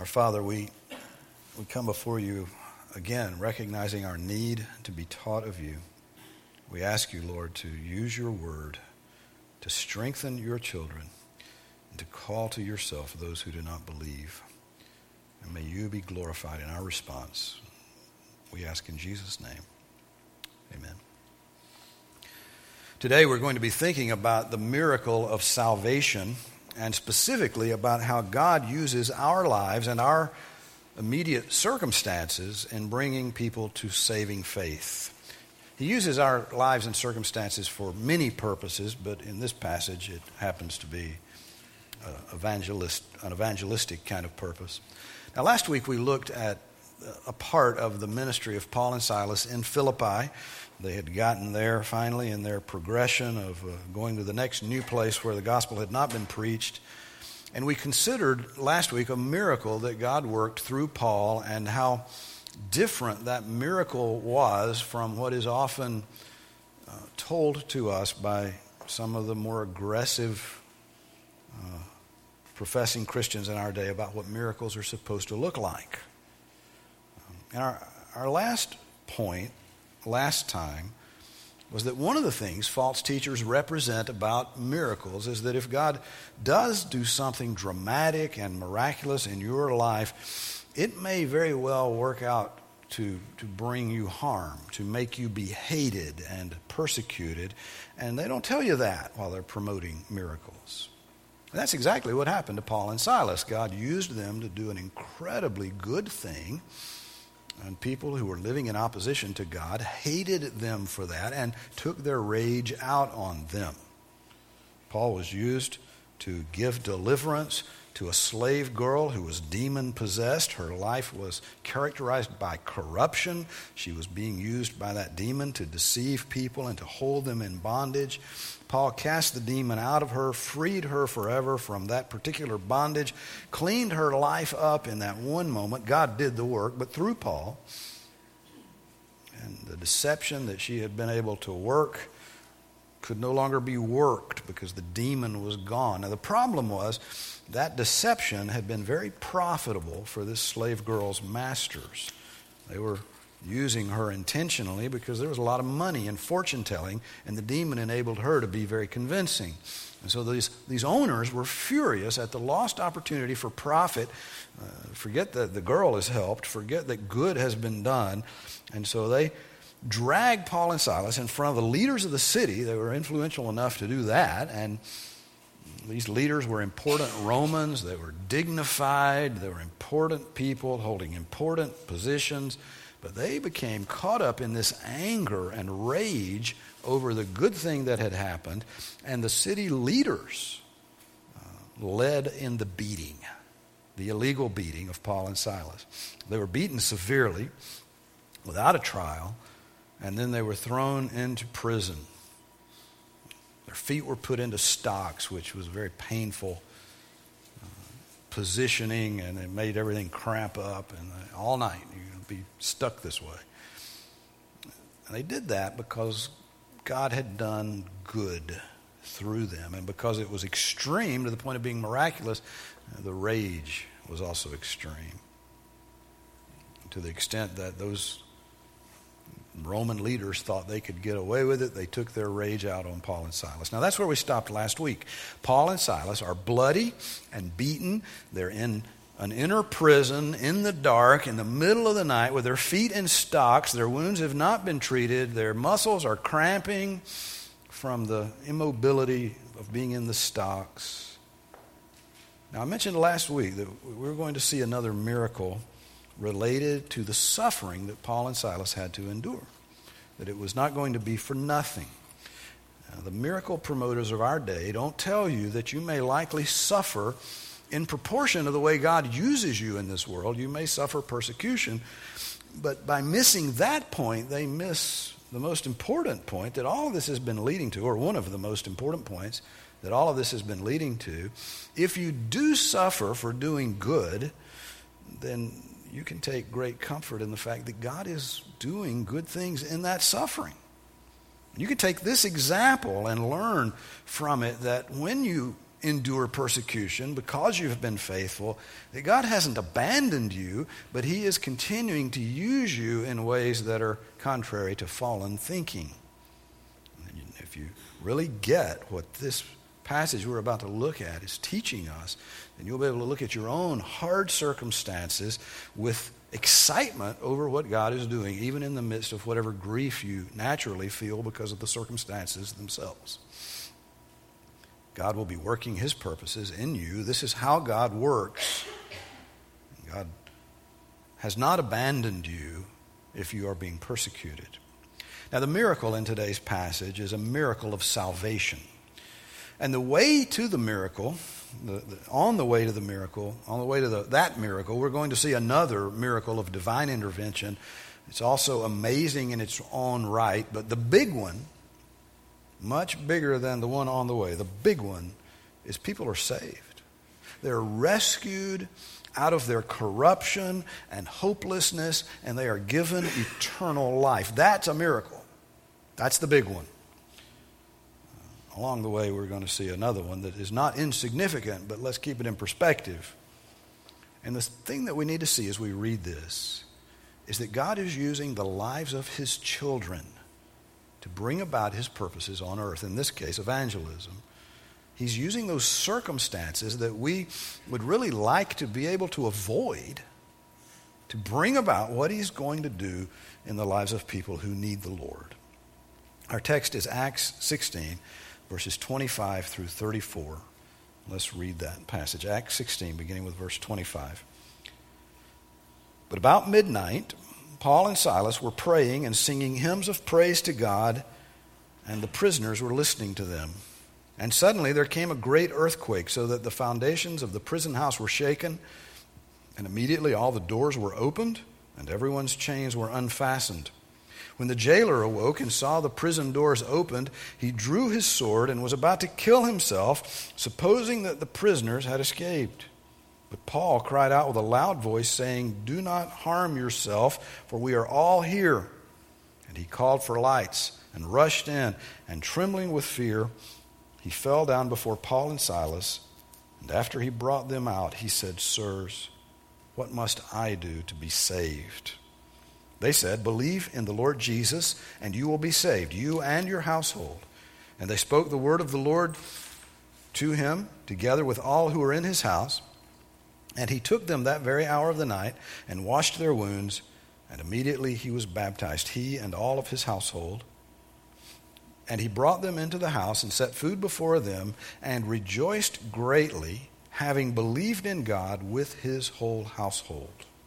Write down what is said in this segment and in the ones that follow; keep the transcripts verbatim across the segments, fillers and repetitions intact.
Our Father, we we come before you again, recognizing our need to be taught of you. We ask you, Lord, to use your word to strengthen your children and to call to yourself those who do not believe. And may you be glorified in our response. We ask in Jesus' name. Amen. Today we're going to be thinking about the miracle of salvation, and specifically about how God uses our lives and our immediate circumstances in bringing people to saving faith. He uses our lives and circumstances for many purposes, but in this passage it happens to be uh, evangelist, an evangelistic kind of purpose. Now, last week we looked at a part of the ministry of Paul and Silas in Philippi. They had gotten there finally in their progression of uh, going to the next new place where the gospel had not been preached. And we considered last week a miracle that God worked through Paul and how different that miracle was from what is often uh, told to us by some of the more aggressive uh, professing Christians in our day about what miracles are supposed to look like. Um, and our, our last point, last time, was that one of the things false teachers represent about miracles is that if God does do something dramatic and miraculous in your life, it may very well work out to, to bring you harm, to make you be hated and persecuted. And they don't tell you that while they're promoting miracles. And that's exactly what happened to Paul and Silas. God used them to do an incredibly good thing. And people who were living in opposition to God hated them for that and took their rage out on them. Paul was used to give deliverance to a slave girl who was demon-possessed. Her life was characterized by corruption. She was being used by that demon to deceive people and to hold them in bondage. Paul cast the demon out of her, freed her forever from that particular bondage, cleaned her life up in that one moment. God did the work, but through Paul. And the deception that she had been able to work could no longer be worked because the demon was gone. Now the problem was that deception had been very profitable for this slave girl's masters. They were using her intentionally because there was a lot of money in fortune telling, and the demon enabled her to be very convincing. And so these, these owners were furious at the lost opportunity for profit. Uh, forget that the girl is helped, forget that good has been done. And so they dragged Paul and Silas in front of the leaders of the city. They were influential enough to do that, and these leaders were important Romans. They were dignified. They were important people holding important positions. But they became caught up in this anger and rage over the good thing that had happened. And the city leaders uh, led in the beating, the illegal beating of Paul and Silas. They were beaten severely without a trial, and then they were thrown into prison. Their feet were put into stocks, which was very painful uh, positioning, and it made everything cramp up. And uh, all night, you're going to be stuck this way. And they did that because God had done good through them, and because it was extreme to the point of being miraculous, uh, the rage was also extreme. To the extent that those Roman leaders thought they could get away with it, they took their rage out on Paul and Silas. Now that's where we stopped last week. Paul and Silas are bloody and beaten. They're in an inner prison in the dark in the middle of the night with their feet in stocks. Their wounds have not been treated. Their muscles are cramping from the immobility of being in the stocks. Now I mentioned last week that we're going to see another miracle related to the suffering that Paul and Silas had to endure, that it was not going to be for nothing. Now, the miracle promoters of our day don't tell you that you may likely suffer in proportion to the way God uses you in this world. You may suffer persecution, but by missing that point, they miss the most important point that all of this has been leading to, or one of the most important points that all of this has been leading to. If you do suffer for doing good, then you can take great comfort in the fact that God is doing good things in that suffering. You can take this example and learn from it that when you endure persecution because you have been faithful, that God hasn't abandoned you, but he is continuing to use you in ways that are contrary to fallen thinking. And if you really get what this passage we're about to look at is teaching us, then you'll be able to look at your own hard circumstances with excitement over what God is doing, even in the midst of whatever grief you naturally feel because of the circumstances themselves. God will be working his purposes in you. This is how God works. God has not abandoned you if you are being persecuted. Now, the miracle in today's passage is a miracle of salvation. And the way to the miracle, the, the, on the way to the miracle, on the way to the, that miracle, we're going to see another miracle of divine intervention. It's also amazing in its own right, but the big one, much bigger than the one on the way, the big one is people are saved. They're rescued out of their corruption and hopelessness, and they are given eternal life. That's a miracle. That's the big one. Along the way, we're going to see another one that is not insignificant, but let's keep it in perspective. And the thing that we need to see as we read this is that God is using the lives of his children to bring about his purposes on earth, in this case, evangelism. He's using those circumstances that we would really like to be able to avoid to bring about what he's going to do in the lives of people who need the Lord. Our text is Acts sixteen, verses twenty-five through thirty-four. Let's read that passage. Acts sixteen, beginning with verse twenty-five. But about midnight, Paul and Silas were praying and singing hymns of praise to God, and the prisoners were listening to them. And suddenly there came a great earthquake, so that the foundations of the prison house were shaken, and immediately all the doors were opened, and everyone's chains were unfastened. When the jailer awoke and saw the prison doors opened, he drew his sword and was about to kill himself, supposing that the prisoners had escaped. But Paul cried out with a loud voice, saying, "Do not harm yourself, for we are all here." And he called for lights and rushed in, and trembling with fear, he fell down before Paul and Silas. And after he brought them out, he said, "Sirs, what must I do to be saved?" They said, "Believe in the Lord Jesus, and you will be saved, you and your household." And they spoke the word of the Lord to him, together with all who were in his house. And he took them that very hour of the night, and washed their wounds, and immediately he was baptized, he and all of his household. And he brought them into the house, and set food before them, and rejoiced greatly, having believed in God with his whole household.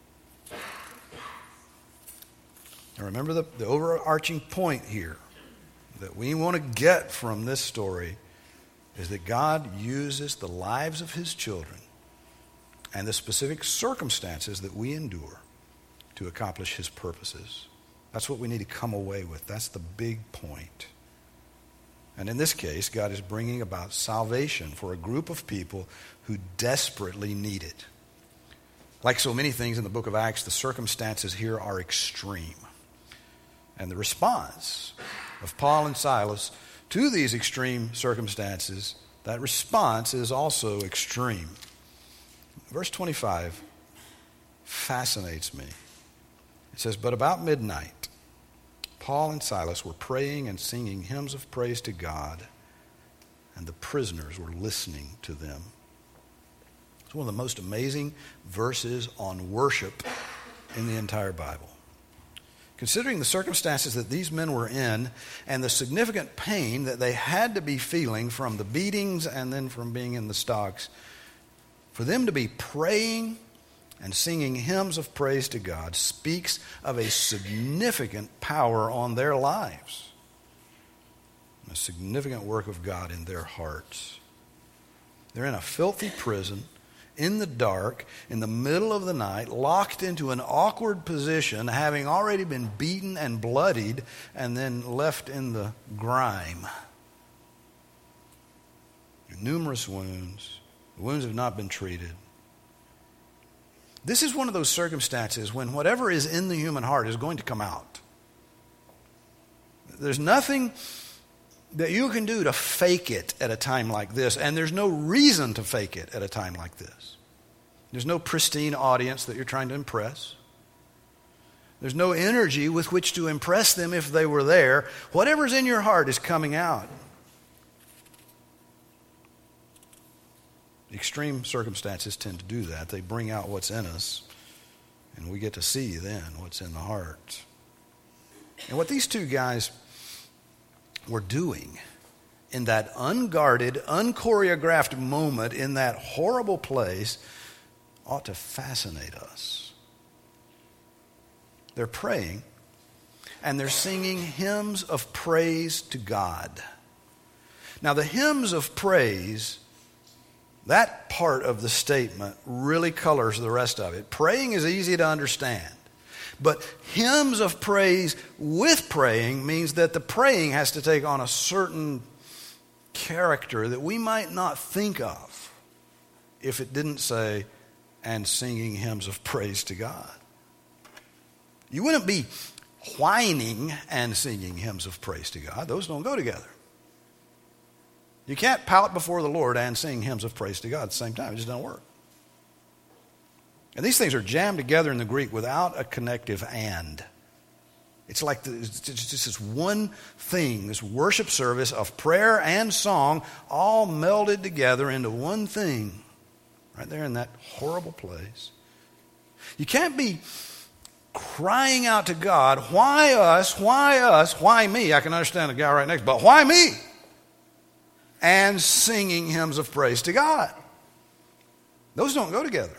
Now remember the, the overarching point here that we want to get from this story is that God uses the lives of his children and the specific circumstances that we endure to accomplish his purposes. That's what we need to come away with. That's the big point. And in this case, God is bringing about salvation for a group of people who desperately need it. Like so many things in the book of Acts, the circumstances here are extreme. And the response of Paul and Silas to these extreme circumstances, that response is also extreme. Verse twenty-five fascinates me. It says, "But about midnight, Paul and Silas were praying and singing hymns of praise to God, and the prisoners were listening to them." It's one of the most amazing verses on worship in the entire Bible. Considering the circumstances that these men were in and the significant pain that they had to be feeling from the beatings and then from being in the stocks, for them to be praying and singing hymns of praise to God speaks of a significant power on their lives, a significant work of God in their hearts. They're in a filthy prison, in the dark, in the middle of the night, locked into an awkward position, having already been beaten and bloodied and then left in the grime. Numerous wounds. The wounds have not been treated. This is one of those circumstances when whatever is in the human heart is going to come out. There's nothing that you can do to fake it at a time like this, and there's no reason to fake it at a time like this. There's no pristine audience that you're trying to impress. There's no energy with which to impress them if they were there. Whatever's in your heart is coming out. Extreme circumstances tend to do that. They bring out what's in us, and we get to see then what's in the heart. And what these two guys were doing in that unguarded, unchoreographed moment in that horrible place ought to fascinate us. They're praying, and they're singing hymns of praise to God. Now, the hymns of praise, that part of the statement really colors the rest of it. Praying is easy to understand. But hymns of praise with praying means that the praying has to take on a certain character that we might not think of if it didn't say, and singing hymns of praise to God. You wouldn't be whining and singing hymns of praise to God. Those don't go together. You can't pout before the Lord and sing hymns of praise to God at the same time. It just doesn't work. And these things are jammed together in the Greek without a connective and. It's like the, it's just this one thing, this worship service of prayer and song all melded together into one thing right there in that horrible place. You can't be crying out to God, why us, why us, why me? I can understand the guy right next, but why me? And singing hymns of praise to God. Those don't go together.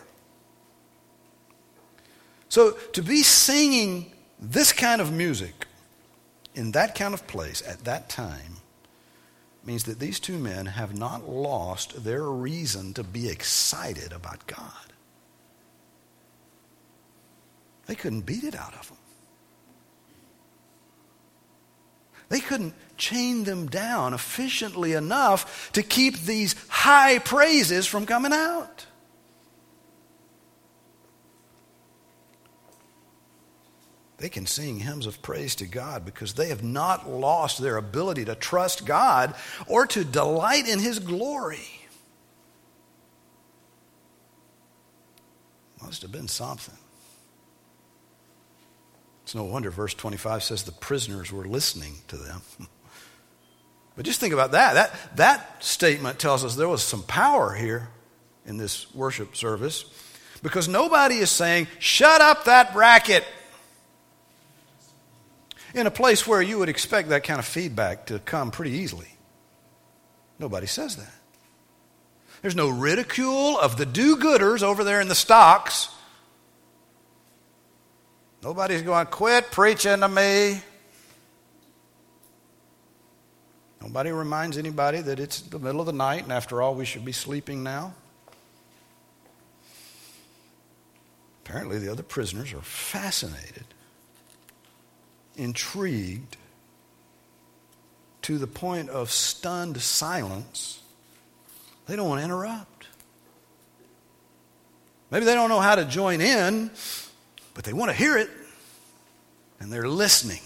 So to be singing this kind of music in that kind of place at that time means that these two men have not lost their reason to be excited about God. They couldn't beat it out of them. They couldn't chain them down efficiently enough to keep these high praises from coming out. They can sing hymns of praise to God because they have not lost their ability to trust God or to delight in His glory. Must have been something. It's no wonder verse twenty-five says the prisoners were listening to them. But just think about that. That, that statement tells us there was some power here in this worship service because nobody is saying, shut up that racket. In a place where you would expect that kind of feedback to come pretty easily. Nobody says that. There's no ridicule of the do-gooders over there in the stocks. Nobody's going, quit preaching to me. Nobody reminds anybody that it's the middle of the night and after all we should be sleeping now. Apparently the other prisoners are fascinated, intrigued, to the point of stunned silence. They don't want to interrupt. Maybe they don't know how to join in, but they want to hear it, and they're listening.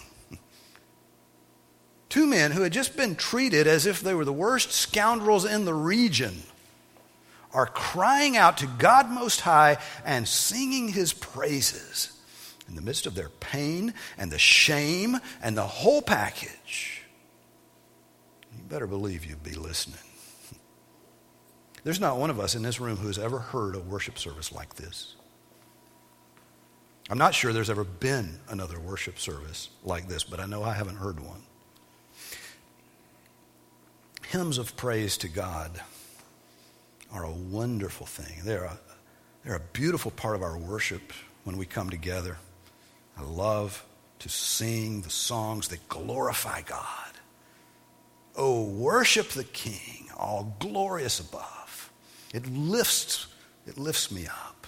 Two men who had just been treated as if they were the worst scoundrels in the region are crying out to God Most High and singing His praises in the midst of their pain and the shame and the whole package. You better believe you'd be listening. There's not one of us in this room who has ever heard a worship service like this. I'm not sure there's ever been another worship service like this, but I know I haven't heard one. Hymns of praise to God are a wonderful thing. They're a, they're a beautiful part of our worship when we come together. I love to sing the songs that glorify God. Oh, worship the King, all glorious above. It lifts, it lifts me up.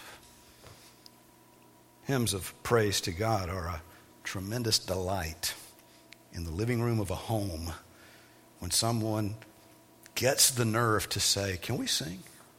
Hymns of praise to God are a tremendous delight in the living room of a home when someone gets the nerve to say, can we sing?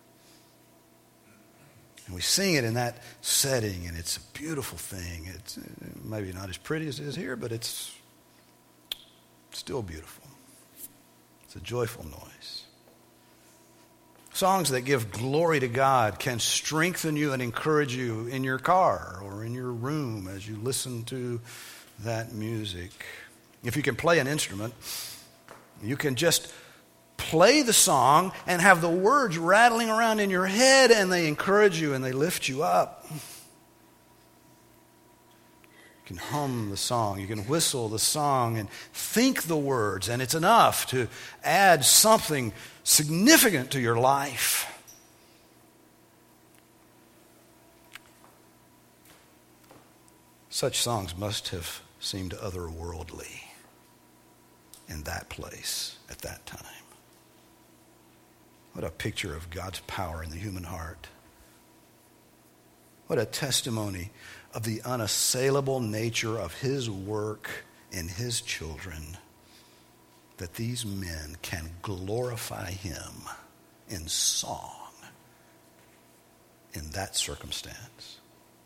And we sing it in that setting, and it's a beautiful thing. It's maybe not as pretty as it is here, but it's still beautiful. It's a joyful noise. Songs that give glory to God can strengthen you and encourage you in your car or in your room as you listen to that music. If you can play an instrument, you can just play the song and have the words rattling around in your head, and they encourage you and they lift you up. You can hum the song, you can whistle the song and think the words, and it's enough to add something significant to your life. Such songs must have seemed otherworldly in that place at that time. What a picture of God's power in the human heart. What a testimony of the unassailable nature of His work in His children, that these men can glorify Him in song in that circumstance.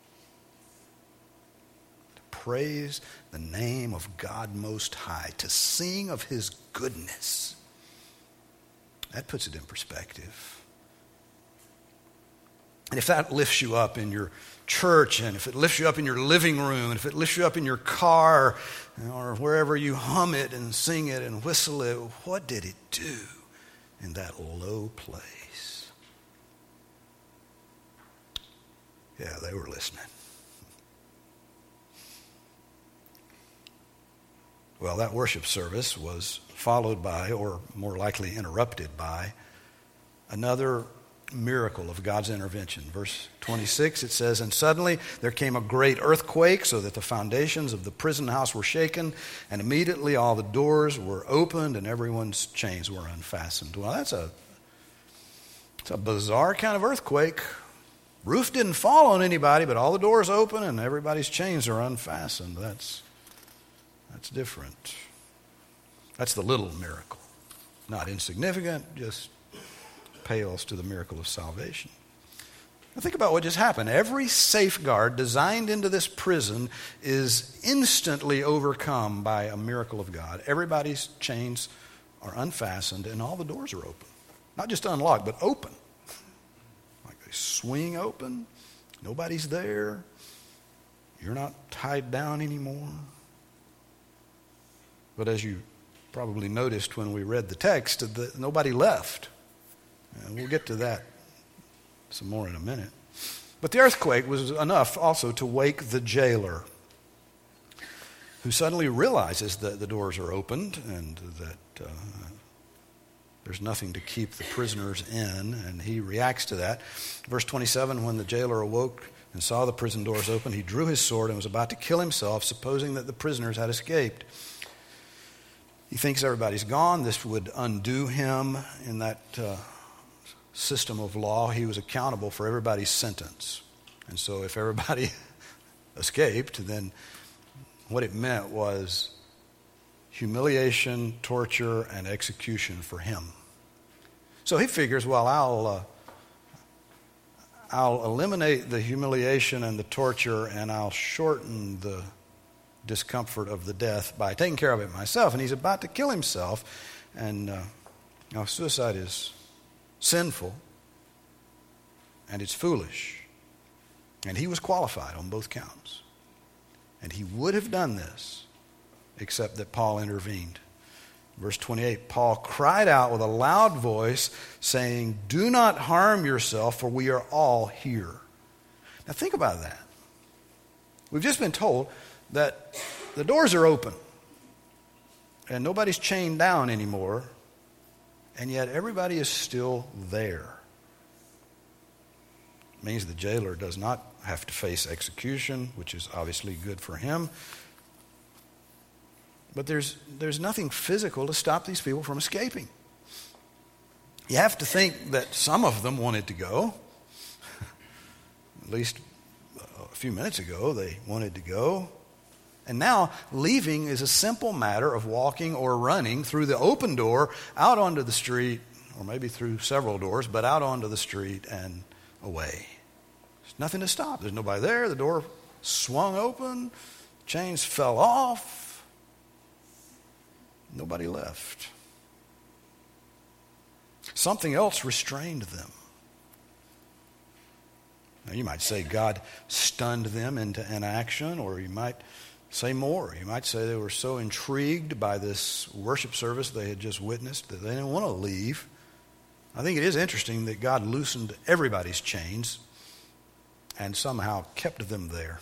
To praise the name of God Most High, to sing of His goodness. That puts it in perspective. And if that lifts you up in your church, and if it lifts you up in your living room, and if it lifts you up in your car, or wherever you hum it and sing it and whistle it, what did it do in that low place? Yeah, they were listening. Well, that worship service was followed by, or more likely interrupted by, another miracle of God's intervention. Verse twenty-six, it says, "And suddenly there came a great earthquake, so that the foundations of the prison house were shaken, and immediately all the doors were opened, and everyone's chains were unfastened." Well, that's a, it's a bizarre kind of earthquake. Roof didn't fall on anybody, but all the doors open, and everybody's chains are unfastened. That's, that's different. That's the little miracle. Not insignificant, just pales to the miracle of salvation. Now think about what just happened. Every safeguard designed into this prison is instantly overcome by a miracle of God. Everybody's chains are unfastened and all the doors are open. Not just unlocked, but open. Like they swing open. Nobody's there. You're not tied down anymore. But as you probably noticed when we read the text, that nobody left. And we'll get to that some more in a minute. But the earthquake was enough also to wake the jailer, who suddenly realizes that the doors are opened and that uh, there's nothing to keep the prisoners in, and he reacts to that. Verse twenty-seven, when the jailer awoke and saw the prison doors open, he drew his sword and was about to kill himself, supposing that the prisoners had escaped. He thinks everybody's gone. This would undo him in that uh, system of law. He was accountable for everybody's sentence. And so if everybody escaped, then what it meant was humiliation, torture, and execution for him. So he figures, well, I'll, uh, I'll eliminate the humiliation and the torture, and I'll shorten the discomfort of the death by taking care of it myself. And he's about to kill himself. And uh, you know, suicide is sinful and it's foolish. And he was qualified on both counts. And he would have done this except that Paul intervened. Verse twenty-eight, Paul cried out with a loud voice, saying, "Do not harm yourself, for we are all here." Now think about that. We've just been told that the doors are open and nobody's chained down anymore, and yet everybody is still there. It means the jailer does not have to face execution, which is obviously good for him. But there's there's nothing physical to stop these people from escaping. You have to think that some of them wanted to go. At least a few minutes ago, they wanted to go. And now leaving is a simple matter of walking or running through the open door out onto the street, or maybe through several doors, but out onto the street and away. There's nothing to stop. There's nobody there. The door swung open. Chains fell off. Nobody left. Something else restrained them. Now, you might say God stunned them into inaction, or you might say more. You might say they were so intrigued by this worship service they had just witnessed that they didn't want to leave. I think it is interesting that God loosened everybody's chains and somehow kept them there.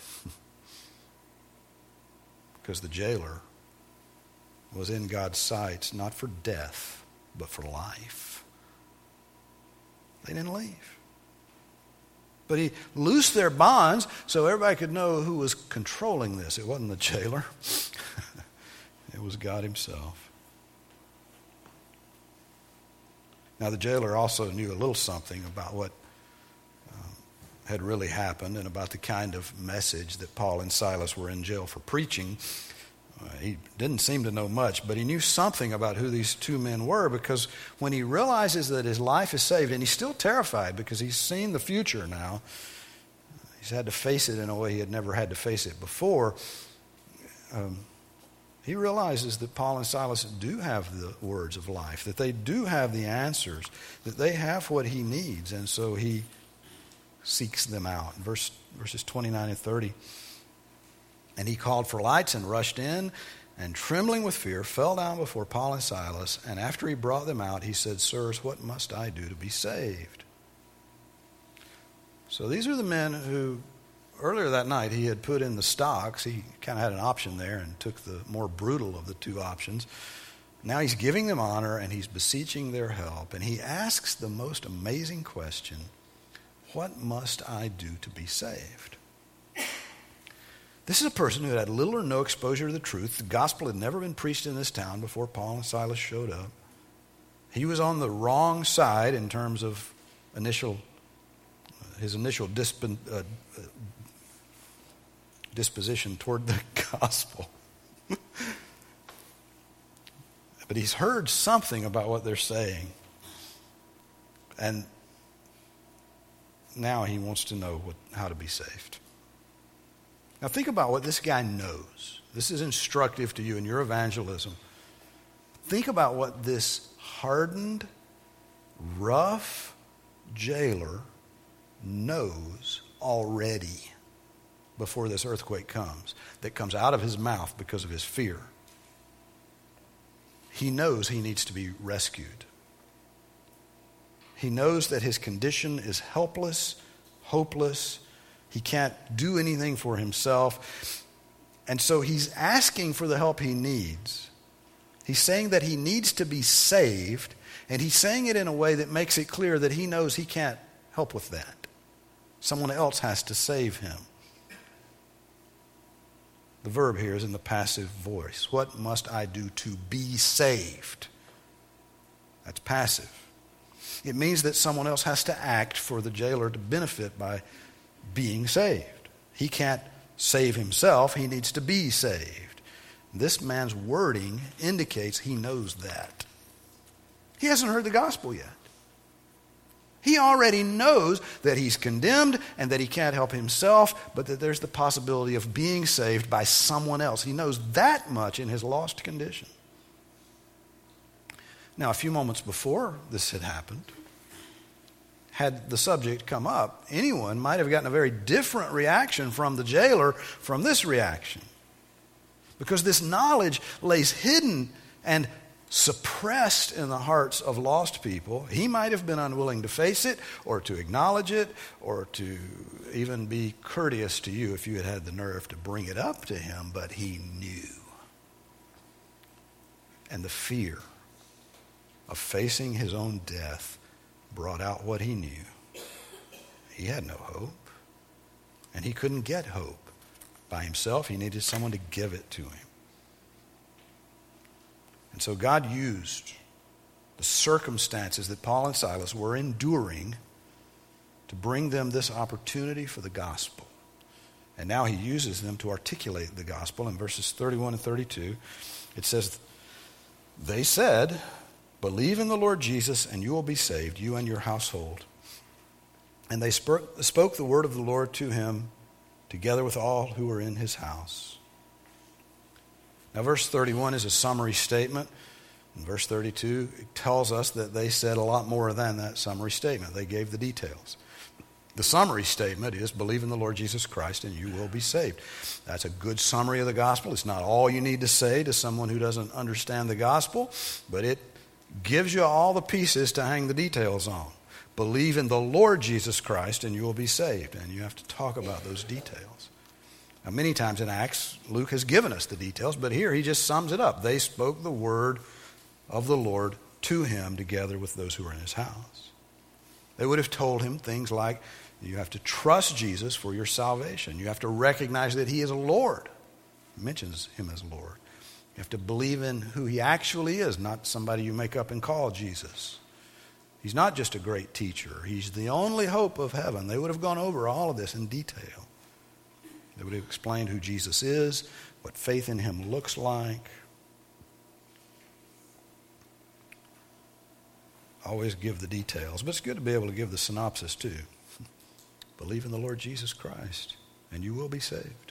Because the jailer was in God's sights not for death, but for life. They didn't leave. But he loosed their bonds so everybody could know who was controlling this. It wasn't the jailer. It was God himself. Now the jailer also knew a little something about what um, had really happened and about the kind of message that Paul and Silas were in jail for preaching. Uh, he didn't seem to know much, but he knew something about who these two men were, because when he realizes that his life is saved, and he's still terrified because he's seen the future now, he's had to face it in a way he had never had to face it before, um, he realizes that Paul and Silas do have the words of life, that they do have the answers, that they have what he needs, and so he seeks them out. Verse, verses twenty-nine and thirty. And he called for lights and rushed in, and trembling with fear, fell down before Paul and Silas. And after he brought them out, he said, "Sirs, what must I do to be saved?" So these are the men who, earlier that night, he had put in the stocks. He kind of had an option there and took the more brutal of the two options. Now he's giving them honor, and he's beseeching their help. And he asks the most amazing question: what must I do to be saved? This is a person who had little or no exposure to the truth. The gospel had never been preached in this town before Paul and Silas showed up. He was on the wrong side in terms of initial, his initial disp- uh, disposition toward the gospel. But he's heard something about what they're saying. And now he wants to know what, how to be saved. Now think about what this guy knows. This is instructive to you in your evangelism. Think about what this hardened, rough jailer knows already before this earthquake comes, that comes out of his mouth because of his fear. He knows he needs to be rescued. He knows that his condition is helpless, hopeless. He can't do anything for himself. And so he's asking for the help he needs. He's saying that he needs to be saved, and he's saying it in a way that makes it clear that he knows he can't help with that. Someone else has to save him. The verb here is in the passive voice. What must I do to be saved? That's passive. It means that someone else has to act for the jailer to benefit by being saved. He can't save himself. He needs to be saved. This man's wording indicates he knows that. He hasn't heard the gospel yet. He already knows that he's condemned and that he can't help himself, but that there's the possibility of being saved by someone else. He knows that much in his lost condition. Now, a few moments before this had happened, had the subject come up, anyone might have gotten a very different reaction from the jailer from this reaction. Because this knowledge lays hidden and suppressed in the hearts of lost people. He might have been unwilling to face it or to acknowledge it or to even be courteous to you if you had had the nerve to bring it up to him, but he knew. And the fear of facing his own death brought out what he knew. He had no hope, and he couldn't get hope by himself. He needed someone to give it to him. And so God used the circumstances that Paul and Silas were enduring to bring them this opportunity for the gospel. And now he uses them to articulate the gospel. In verses thirty-one and thirty-two, it says, "They said, 'Believe in the Lord Jesus, and you will be saved, you and your household.' And they spoke the word of the Lord to him, together with all who were in his house." Now, verse thirty-one is a summary statement. In verse thirty-two, it tells us that they said a lot more than that summary statement. They gave the details. The summary statement is, believe in the Lord Jesus Christ and you will be saved. That's a good summary of the gospel. It's not all you need to say to someone who doesn't understand the gospel, but it gives you all the pieces to hang the details on. Believe in the Lord Jesus Christ and you will be saved. And you have to talk about those details. Now, many times in Acts, Luke has given us the details, but here he just sums it up. They spoke the word of the Lord to him together with those who were in his house. They would have told him things like, you have to trust Jesus for your salvation. You have to recognize that he is Lord. He mentions him as Lord. You have to believe in who he actually is, not somebody you make up and call Jesus. He's not just a great teacher. He's the only hope of heaven. They would have gone over all of this in detail. They would have explained who Jesus is, what faith in him looks like. Always give the details, but it's good to be able to give the synopsis too. Believe in the Lord Jesus Christ, and you will be saved.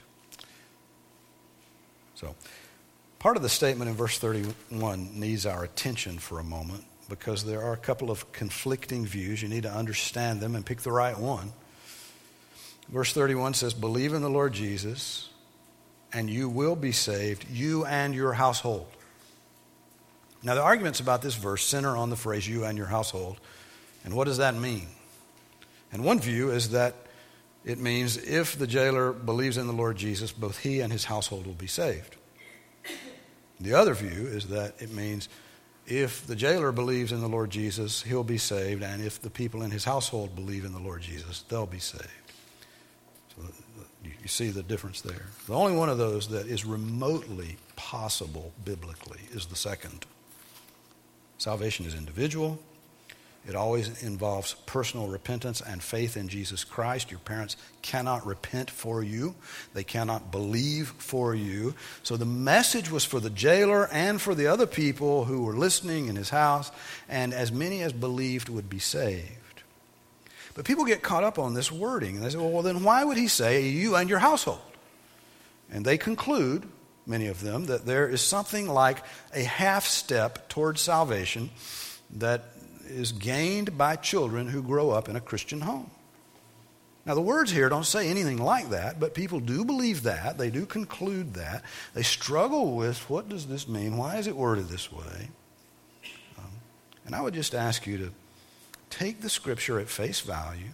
So, part of the statement in verse thirty-one needs our attention for a moment because there are a couple of conflicting views. You need to understand them and pick the right one. Verse thirty-one says, believe in the Lord Jesus, and you will be saved, you and your household. Now, the arguments about this verse center on the phrase, you and your household. And what does that mean? And one view is that it means if the jailer believes in the Lord Jesus, both he and his household will be saved. The other view is that it means if the jailer believes in the Lord Jesus, he'll be saved, and if the people in his household believe in the Lord Jesus, they'll be saved. So you see the difference there. The only one of those that is remotely possible biblically is the second. Salvation is individual. It always involves personal repentance and faith in Jesus Christ. Your parents cannot repent for you. They cannot believe for you. So the message was for the jailer and for the other people who were listening in his house, and as many as believed would be saved. But people get caught up on this wording, and they say, well, then why would he say you and your household? And they conclude, many of them, that there is something like a half step towards salvation that is gained by children who grow up in a Christian home. Now, the words here don't say anything like that, but people do believe that. They do conclude that. They struggle with, what does this mean? Why is it worded this way? Um, and I would just ask you to take the Scripture at face value.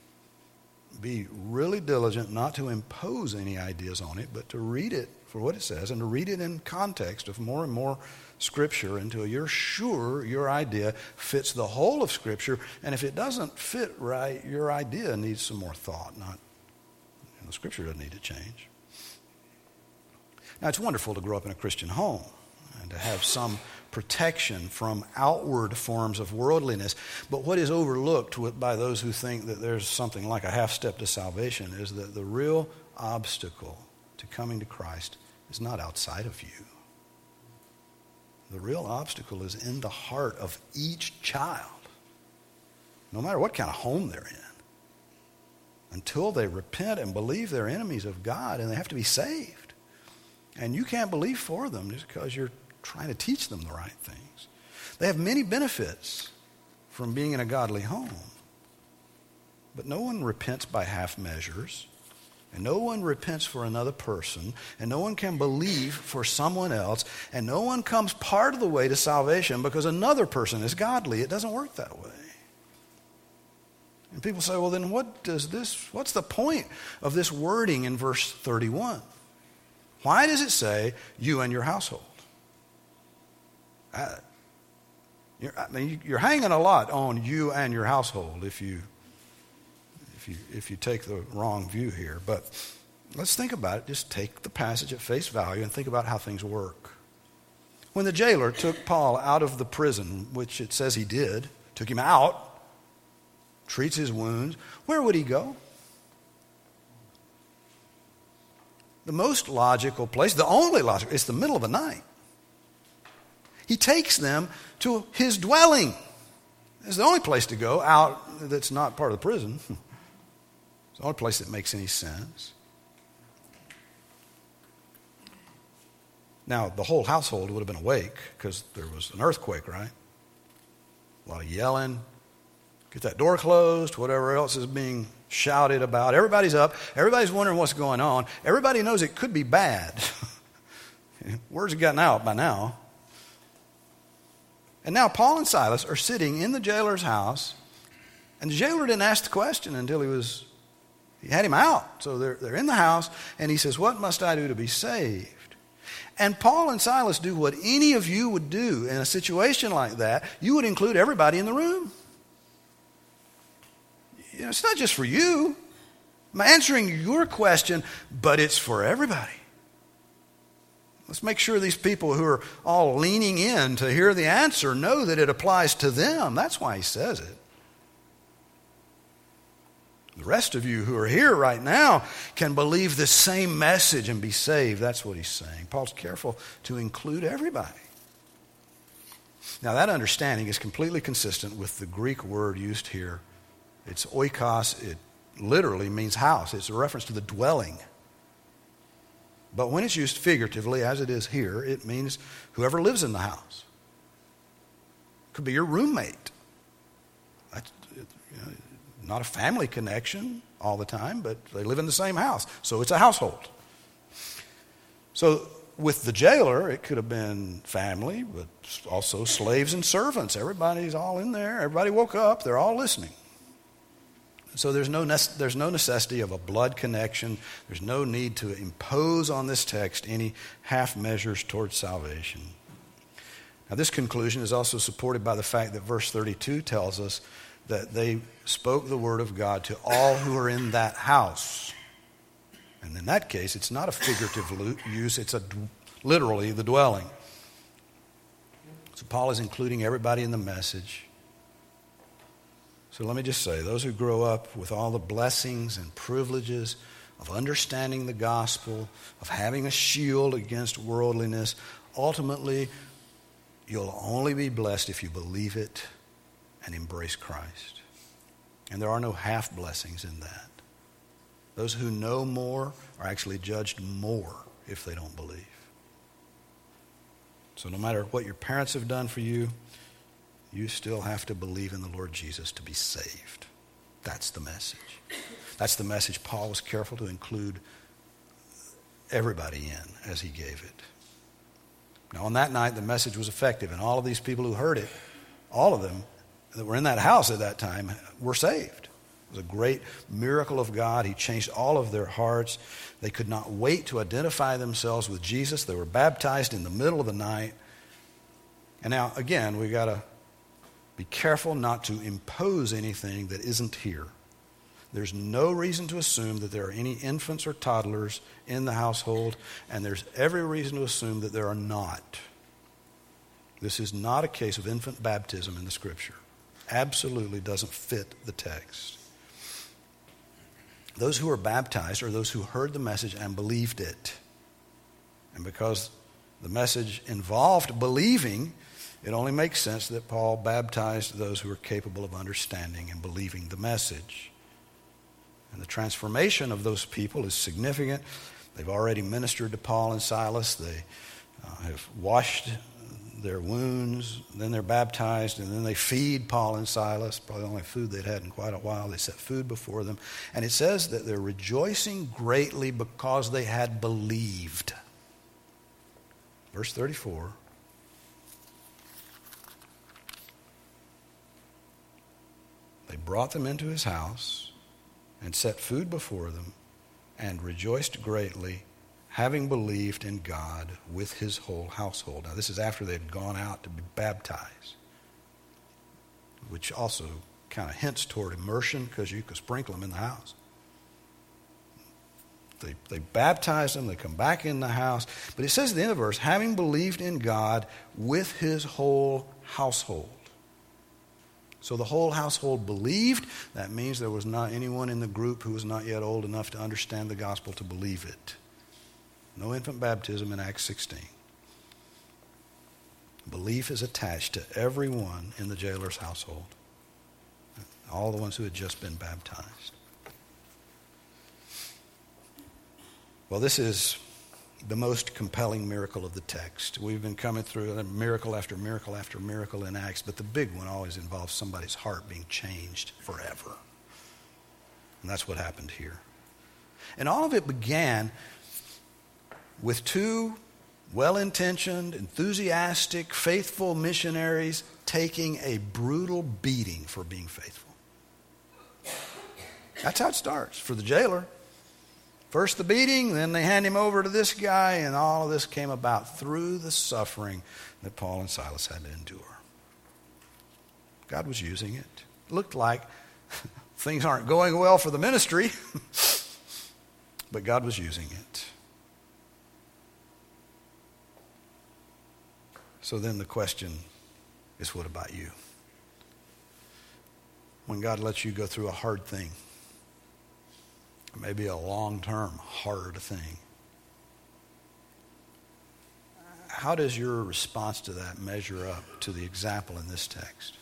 Be really diligent not to impose any ideas on it, but to read it for what it says and to read it in context of more and more Scripture until you're sure your idea fits the whole of Scripture. And if it doesn't fit right, your idea needs some more thought. Not, you know, Scripture doesn't need to change. Now, it's wonderful to grow up in a Christian home and to have some protection from outward forms of worldliness. But what is overlooked by those who think that there's something like a half step to salvation is that the real obstacle to coming to Christ is not outside of you. The real obstacle is in the heart of each child, no matter what kind of home they're in. Until they repent and believe they're enemies of God and they have to be saved. And you can't believe for them just because you're trying to teach them the right things. They have many benefits from being in a godly home. But no one repents by half measures. And no one repents for another person, and no one can believe for someone else, and no one comes part of the way to salvation because another person is godly. It doesn't work that way. And people say, well, then what does this, what's the point of this wording in verse thirty-one? Why does it say, you and your household? Uh, you're, I mean, you're hanging a lot on you and your household if you If you, if you take the wrong view here. But let's think about it. Just take the passage at face value and think about how things work. When the jailer took Paul out of the prison, which it says he did, took him out, treats his wounds, where would he go? The most logical place, the only logical, it's the middle of the night. He takes them to his dwelling. It's the only place to go out that's not part of the prison. It's the only place that makes any sense. Now, the whole household would have been awake because there was an earthquake, right? A lot of yelling. Get that door closed, whatever else is being shouted about. Everybody's up. Everybody's wondering what's going on. Everybody knows it could be bad. Words have gotten out by now. And now Paul and Silas are sitting in the jailer's house, and the jailer didn't ask the question until he was, he had him out. So they're, they're in the house, and he says, what must I do to be saved? And Paul and Silas do what any of you would do in a situation like that. You would include everybody in the room. You know, it's not just for you. I'm answering your question, but it's for everybody. Let's make sure these people who are all leaning in to hear the answer know that it applies to them. That's why he says it. The rest of you who are here right now can believe the same message and be saved. That's what he's saying. Paul's careful to include everybody. Now, that understanding is completely consistent with the Greek word used here. It's oikos. It literally means house. It's a reference to the dwelling. But when it's used figuratively, as it is here, it means whoever lives in the house. It could be your roommate. That's, you know, not a family connection all the time, but they live in the same house. So it's a household. So with the jailer, it could have been family, but also slaves and servants. Everybody's all in there. Everybody woke up. They're all listening. So there's no, there's no necessity of a blood connection. There's no need to impose on this text any half measures towards salvation. Now, this conclusion is also supported by the fact that verse thirty-two tells us that they spoke the word of God to all who are in that house. And in that case, it's not a figurative use. It's a, literally the dwelling. So Paul is including everybody in the message. So let me just say, those who grow up with all the blessings and privileges of understanding the gospel, of having a shield against worldliness, ultimately, you'll only be blessed if you believe it and embrace Christ. And there are no half blessings in that. Those who know more are actually judged more if they don't believe. So no matter what your parents have done for you, you still have to believe in the Lord Jesus to be saved. That's the message. That's the message Paul was careful to include everybody in as he gave it. Now, on that night, the message was effective, and all of these people who heard it, all of them that were in that house at that time, were saved. It was a great miracle of God. He changed all of their hearts. They could not wait to identify themselves with Jesus. They were baptized in the middle of the night. And now, again, we've got to be careful not to impose anything that isn't here. There's no reason to assume that there are any infants or toddlers in the household, and there's every reason to assume that there are not. This is not a case of infant baptism in the Scripture. Absolutely doesn't fit the text. Those who are baptized are those who heard the message and believed it. And because the message involved believing, it only makes sense that Paul baptized those who were capable of understanding and believing the message. And the transformation of those people is significant. They've already ministered to Paul and Silas. They uh, have washed their wounds. Then they're baptized, and then they feed Paul and Silas. Probably the only food they'd had in quite a while. They set food before them. And it says that they're rejoicing greatly because they had believed. Verse thirty-four. They brought them into his house and set food before them and rejoiced greatly, having believed in God with his whole household. Now, this is after they'd gone out to be baptized, which also kind of hints toward immersion because you could sprinkle them in the house. They, they baptize them, they come back in the house. But it says at the end of the verse, having believed in God with his whole household. So the whole household believed. That means there was not anyone in the group who was not yet old enough to understand the gospel to believe it. No infant baptism in Acts sixteen. Belief is attached to everyone in the jailer's household. All the ones who had just been baptized. Well, this is the most compelling miracle of the text. We've been coming through miracle after miracle after miracle in Acts, but the big one always involves somebody's heart being changed forever. And that's what happened here. And all of it began with two well-intentioned, enthusiastic, faithful missionaries taking a brutal beating for being faithful. That's how it starts for the jailer. First the beating, then they hand him over to this guy, and all of this came about through the suffering that Paul and Silas had to endure. God was using it. It looked like things aren't going well for the ministry, but God was using it. So then the question is, what about you? When God lets you go through a hard thing, maybe a long-term hard thing, how does your response to that measure up to the example in this text?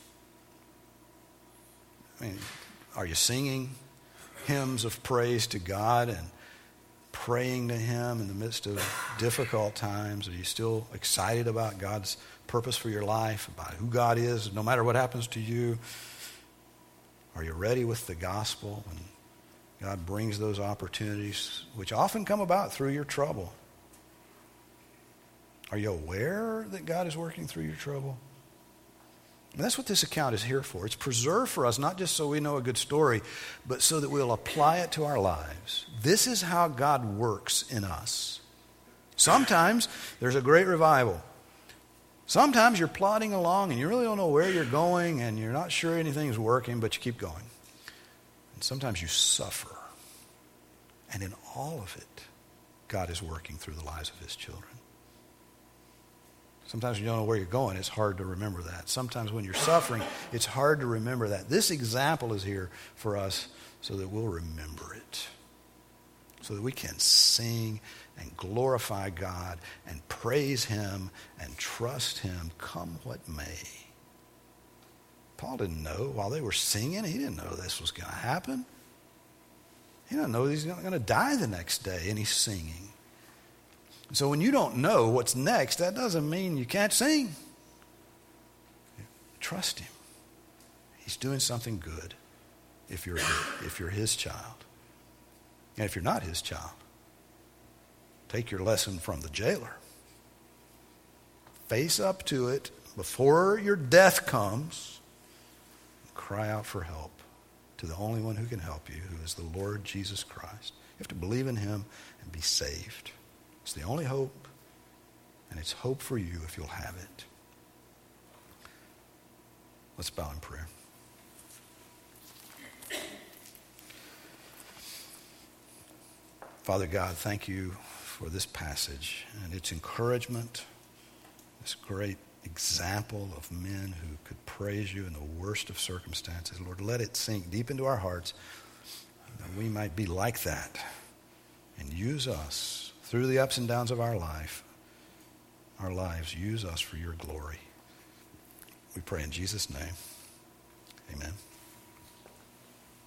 I mean, are you singing hymns of praise to God and praying to him in the midst of difficult times? Are you still excited about God's purpose for your life, about who God is, no matter what happens to you? Are you ready with the gospel when God brings those opportunities, which often come about through your trouble? Are you aware that God is working through your trouble? And that's what this account is here for. It's preserved for us, not just so we know a good story, but so that we'll apply it to our lives. This is how God works in us. Sometimes there's a great revival. Sometimes you're plodding along and you really don't know where you're going and you're not sure anything's working, but you keep going. And sometimes you suffer. And in all of it, God is working through the lives of his children. Sometimes when you don't know where you're going, it's hard to remember that. Sometimes when you're suffering, it's hard to remember that. This example is here for us so that we'll remember it. So that we can sing and glorify God and praise him and trust him, come what may. Paul didn't know while they were singing. He didn't know this was going to happen. He didn't know he's going to die the next day, and he's singing. So when you don't know what's next, that doesn't mean you can't sing. Trust him. He's doing something good if you're, if you're his child. And if you're not his child, take your lesson from the jailer. Face up to it before your death comes. And cry out for help to the only one who can help you, who is the Lord Jesus Christ. You have to believe in him and be saved. It's the only hope, and it's hope for you if you'll have it. Let's bow in prayer. Father God, thank you for this passage and its encouragement, this great example of men who could praise you in the worst of circumstances. Lord, let it sink deep into our hearts that we might be like that and use us through the ups and downs of our life, our lives. Use us for your glory. We pray in Jesus' name. Amen.